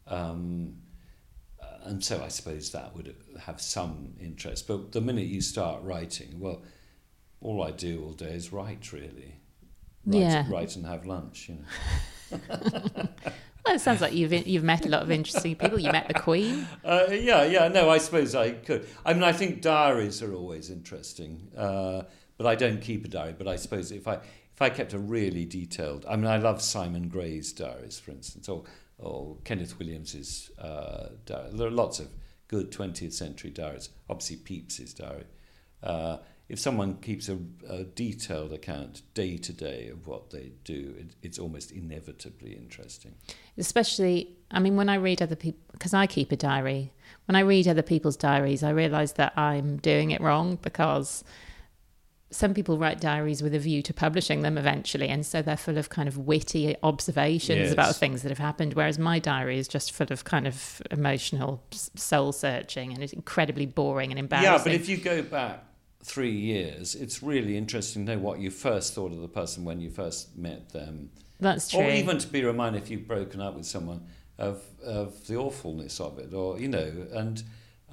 And so I suppose that would have some interest. But the minute you start writing, well, all I do all day is write, really. Write and have lunch, Well, it sounds like you've met a lot of interesting people. You met the Queen. No, I suppose I could. I mean, I think diaries are always interesting, but I don't keep a diary. But I suppose if I kept a really detailed... I mean, I love Simon Gray's diaries, for instance, or Kenneth Williams's diary. There are lots of good 20th century diaries. Obviously, Pepys's diary. If someone keeps a detailed account day to day of what they do, it's almost inevitably interesting. Especially, I mean, when I read other people, because I keep a diary, when I read other people's diaries, I realise that I'm doing it wrong, because some people write diaries with a view to publishing them eventually, and so they're full of kind of witty observations about things that have happened, whereas my diary is just full of kind of emotional soul-searching, and it's incredibly boring and embarrassing. Yeah, but if you go back 3 years, it's really interesting to know what you first thought of the person when you first met them. That's true. Or even to be reminded, if you've broken up with someone, of the awfulness of it, or and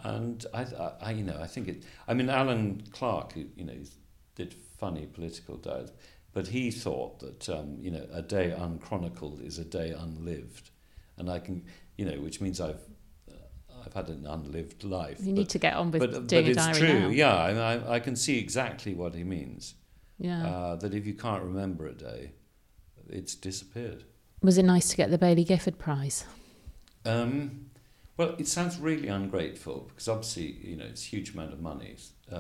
I think it. I mean, Alan Clark, who did funny political diaries, but he thought that a day unchronicled is a day unlived, and I can which means I've had an unlived life. You need to get on with doing a diary now. But it's true, yeah. I can see exactly what he means. Yeah. That if you can't remember a day, it's disappeared. Was it nice to get the Baillie Gifford Prize? Well, it sounds really ungrateful, because obviously, it's a huge amount of money.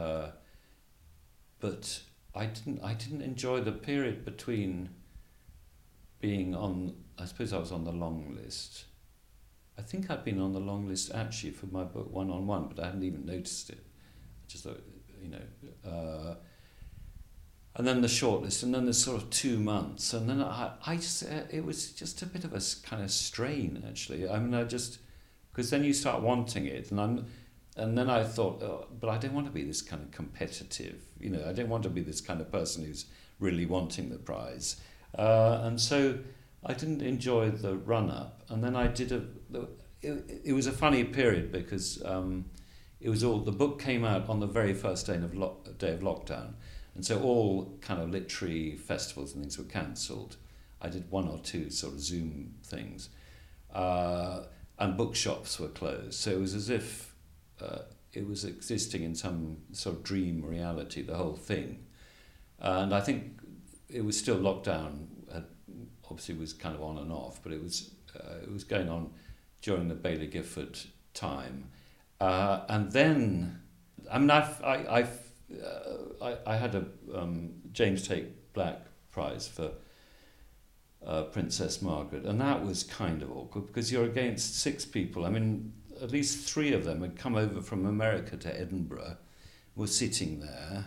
But I didn't enjoy the period between being on. I suppose I was on the long list. I think I'd been on the long list actually for my book One on One, but I hadn't even noticed it. I just thought, and then the shortlist, and then the sort of 2 months, and then I just it was just a bit of a kind of strain actually. I mean, because then you start wanting it, and then I thought, but I don't want to be this kind of competitive. I don't want to be this kind of person who's really wanting the prize, and so I didn't enjoy the run-up, and then I did it was a funny period, because it was the book came out on the very first day of lockdown, and so all kind of literary festivals and things were cancelled. I did 1 or 2 sort of Zoom things, and bookshops were closed, so it was as if it was existing in some sort of dream reality, the whole thing. And I think it was still lockdown. Obviously was kind of on and off, but it was going on during the Baillie Gifford time, and then I mean I had a James Tate Black Prize for Princess Margaret, and that was kind of awkward, because you're against 6 people. I mean, at least 3 of them had come over from America to Edinburgh, were sitting there,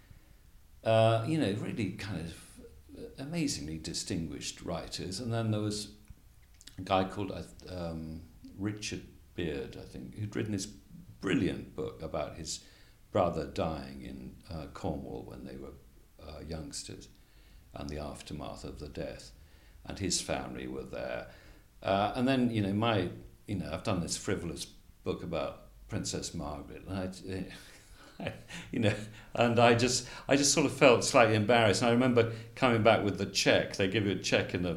really kind of amazingly distinguished writers, and then there was a guy called Richard Beard, I think, who'd written this brilliant book about his brother dying in Cornwall when they were youngsters, and the aftermath of the death, and his family were there. And then, I've done this frivolous book about Princess Margaret, and you know, and I just sort of felt slightly embarrassed. And I remember coming back with the check. They give you a check in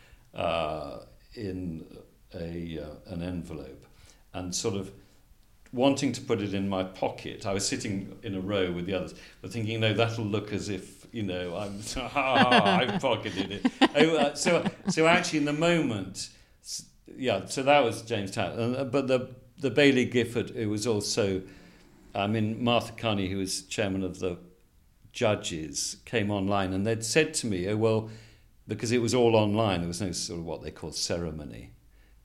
an envelope, and sort of wanting to put it in my pocket. I was sitting in a row with the others, but thinking, no, that'll look as if, you know, I've pocketed it. So actually, in the moment, yeah. So that was James Tatt, but the Baillie Gifford, it was also, I mean, Martha Kearney, who was chairman of the judges, came online, and they'd said to me, oh well, because it was all online, there was no sort of what they call ceremony.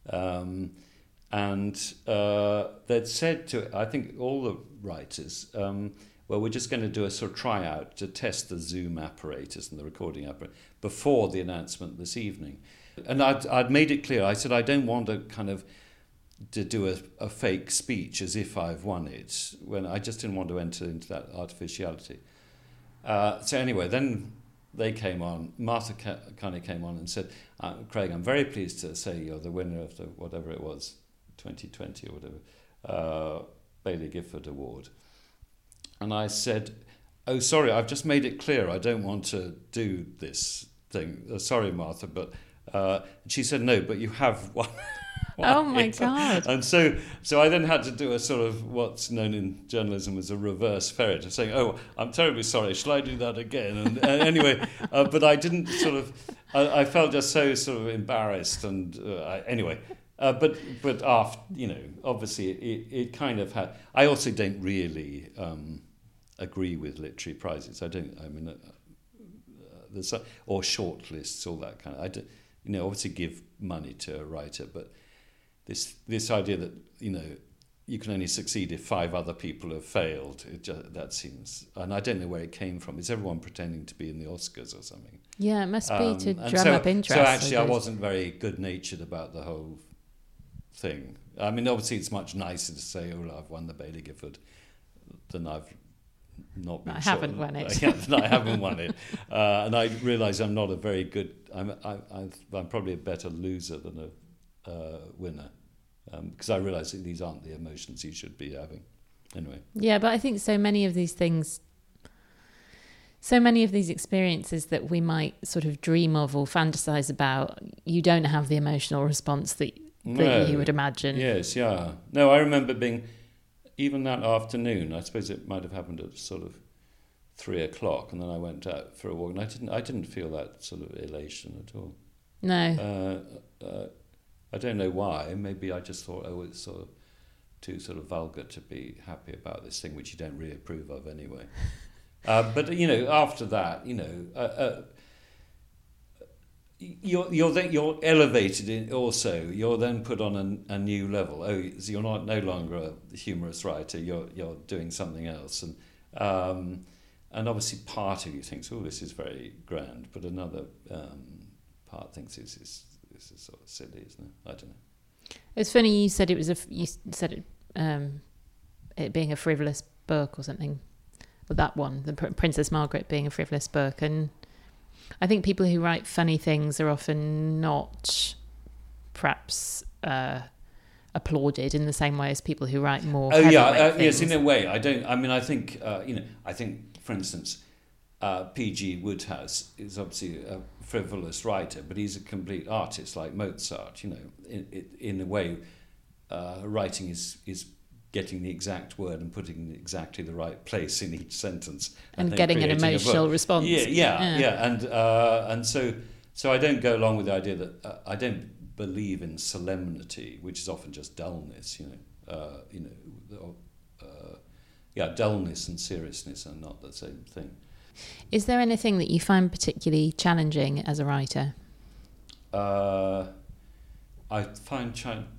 And they'd said to, I think, all the writers, well, we're just going to do a sort of tryout to test the Zoom apparatus and the recording apparatus before the announcement this evening. And I'd made it clear, I said, I don't want to do a fake speech as if I've won it, when I just didn't want to enter into that artificiality. So anyway, then they came on, Martha Kearney came on and said, Craig, I'm very pleased to say you're the winner of the, whatever it was, 2020 or whatever, Baillie Gifford Award. And I said, oh, sorry, I've just made it clear I don't want to do this thing. Sorry, Martha, but... she said, no, but you have one. Oh, my God. And so I then had to do a sort of what's known in journalism as a reverse ferret, of saying, oh, I'm terribly sorry, shall I do that again? And anyway, but I didn't sort of... I felt just so sort of embarrassed, and anyway... But after, you know, obviously it kind of had... I also don't really agree with literary prizes. I don't... I mean, there's or short lists, all that kind of... I don't, you know, obviously give money to a writer, but this idea that, you know, you can only succeed if 5 other people have failed, that seems... And I don't know where it came from. Is everyone pretending to be in the Oscars or something? Yeah, it must be to drum up interest. So actually I wasn't very good-natured about the whole thing. I mean, obviously it's much nicer to say, oh, I've won the Baillie Gifford than I've not been. I haven't won it. I haven't won it, and I realise I'm not a very good. I'm probably a better loser than a winner, because I realise that these aren't the emotions you should be having. Anyway. Yeah, but I think so many of these things, so many of these experiences that we might sort of dream of or fantasize about, you don't have the emotional response that you would imagine. Yes, yeah. No, I remember being, even that afternoon, I suppose it might have happened at sort of 3:00, and then I went out for a walk, and I didn't feel that sort of elation at all. No. I don't know why. Maybe I just thought, oh, it's sort of too sort of vulgar to be happy about this thing, which you don't really approve of anyway. But, you know, after that, you know... You're elevated in also. You're then put on a new level. Oh, so you're no longer a humorous writer. You're doing something else, and obviously part of you thinks, oh, this is very grand, but another part thinks this is sort of silly, isn't it? I don't know. It's funny you said it being a frivolous book or something. Well, that one, the Princess Margaret being a frivolous book, and I think people who write funny things are often not perhaps applauded in the same way as people who write more. Oh yeah, yes, in a way. I think I think, for instance, P.G. Wodehouse is obviously a frivolous writer, but he's a complete artist like Mozart. You know, in a way, writing is getting the exact word and putting exactly the right place in each sentence, and getting an emotional response. Yeah. And so I don't go along with the idea that I don't believe in solemnity, which is often just dullness. Dullness and seriousness are not the same thing. Is there anything that you find particularly challenging as a writer? I find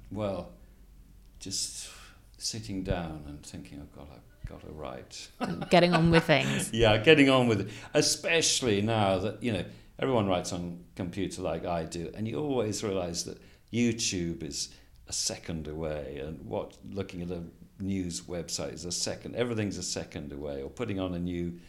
just sitting down and thinking, oh God, I've got to write. Getting on with things. Yeah, getting on with it. Especially now that, you know, everyone writes on computer like I do, and you always realise that YouTube is a second away, and looking at a news website is a second. Everything's a second away, or putting on a new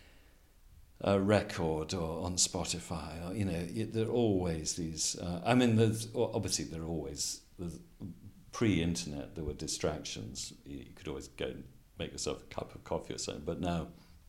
record or on Spotify. Or, you know, there are always these. Obviously there are always. Pre-internet, there were distractions. You could always go and make yourself a cup of coffee or something. But now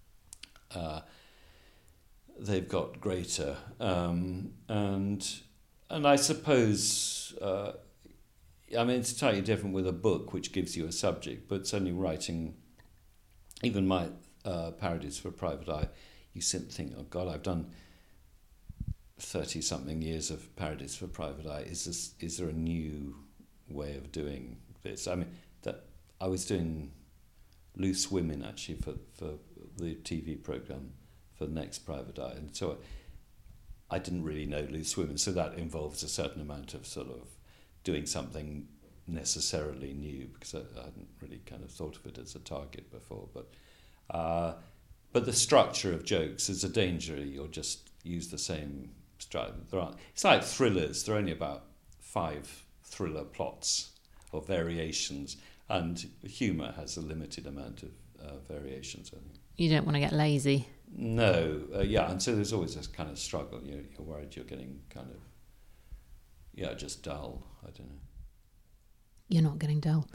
they've got greater, and I suppose, I mean, it's slightly different with a book, which gives you a subject, but certainly writing, even my parodies for Private Eye, you sit and think, oh God, I've done 30-something years of parodies for Private Eye. Is there a new way of doing this? I mean, that I was doing Loose Women, actually, for the TV programme for the next Private Eye, and so I didn't really know Loose Women, so that involves a certain amount of sort of doing something necessarily new, because I hadn't really kind of thought of it as a target before. But the structure of jokes is a danger. You'll just use the same structure. It's like thrillers. There are only about 5 thriller plots or variations, and humour has a limited amount of variations, I think. You don't want to get lazy. No, and so there's always this kind of struggle. You're worried you're getting kind of, just dull. I don't know. You're not getting dull.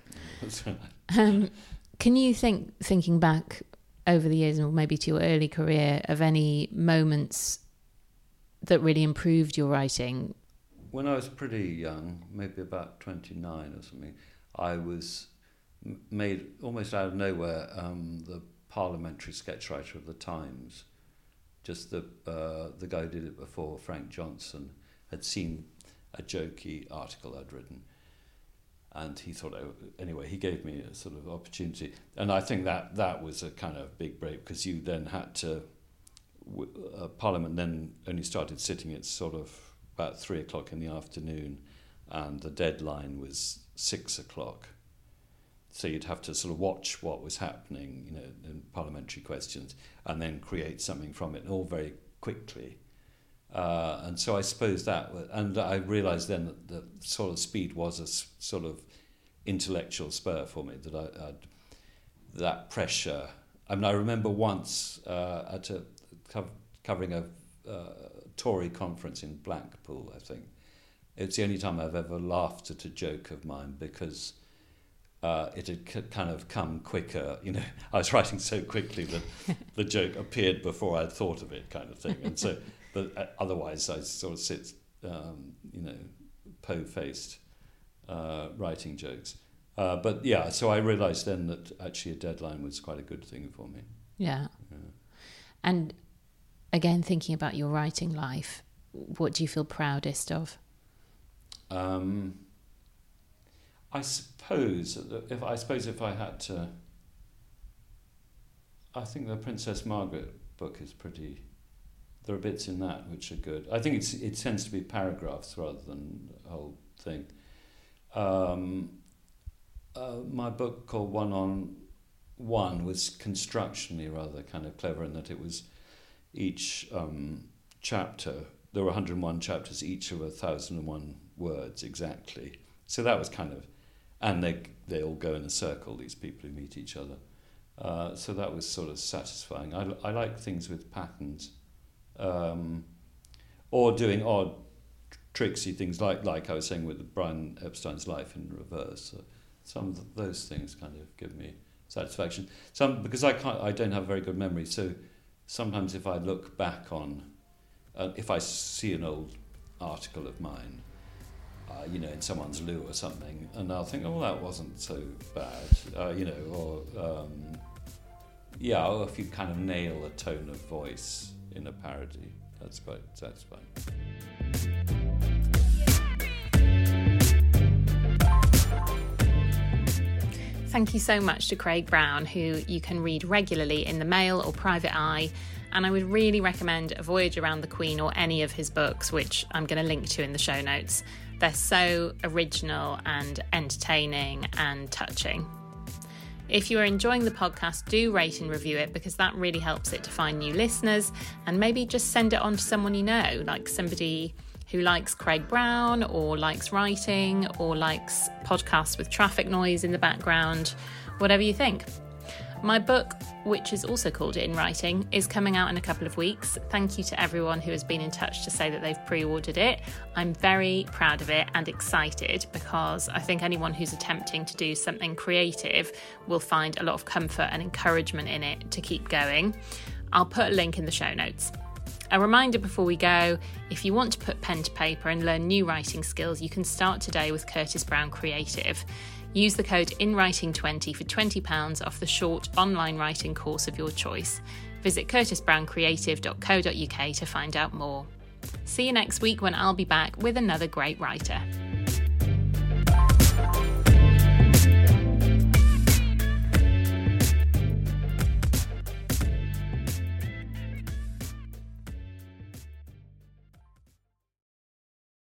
Can you thinking back over the years, or maybe to your early career, of any moments that really improved your writing? When I was pretty young, maybe about 29 or something, I was made almost out of nowhere the parliamentary sketch writer of the Times. Just the guy who did it before, Frank Johnson, had seen a jokey article I'd written, and he thought, anyway, he gave me a sort of opportunity. And I think that was a kind of big break, because you then had to, Parliament then only started sitting at sort of about 3:00 in the afternoon, and the deadline was 6:00. So you'd have to sort of watch what was happening, in parliamentary questions, and then create something from it, all very quickly. And so I suppose and I realised then that the sort of speed was a sort of intellectual spur for me, that pressure. I mean, I remember once covering a Tory conference in Blackpool, I think. It's the only time I've ever laughed at a joke of mine, because it had kind of come quicker. I was writing so quickly that the joke appeared before I'd thought of it, kind of thing. And so, but otherwise I sort of sit, po-faced, writing jokes. So I realised then that actually a deadline was quite a good thing for me. Yeah. And again, thinking about your writing life, what do you feel proudest of? I suppose if I had to, I think the Princess Margaret book is pretty. There are bits in that which are good. I think it tends to be paragraphs rather than the whole thing. My book called One on One was constructionally rather kind of clever, in that it was each chapter. There were 101 chapters, each of 1,001 words exactly. So that was kind of. And they all go in a circle, these people who meet each other. So that was sort of satisfying. I like things with patterns. Or doing odd, tricksy things like I was saying with Brian Epstein's Life in Reverse. Some of those things kind of give me satisfaction. Because I don't have a very good memory, so sometimes if I look back on, if I see an old article of mine, in someone's loo or something, and I'll think, that wasn't so bad, or if you kind of nail a tone of voice in a parody, that's quite satisfying. Thank you so much to Craig Brown, who you can read regularly in the Mail or Private Eye, and I would really recommend A Voyage Around the Queen or any of his books, which I'm going to link to in the show notes. They're so original and entertaining and touching. If you are enjoying the podcast, do rate and review it, because that really helps it to find new listeners, and maybe just send it on to someone you know, like somebody who likes Craig Brown or likes writing or likes podcasts with traffic noise in the background, whatever you think. My book, which is also called In Writing, is coming out in a couple of weeks. Thank you to everyone who has been in touch to say that they've pre-ordered it. I'm very proud of it and excited because I think anyone who's attempting to do something creative will find a lot of comfort and encouragement in it to keep going. I'll put a link in the show notes. A reminder before we go, if you want to put pen to paper and learn new writing skills, you can start today with Curtis Brown Creative. Use the code INWRITING20 for £20 off the short online writing course of your choice. Visit curtisbrowncreative.co.uk to find out more. See you next week when I'll be back with another great writer.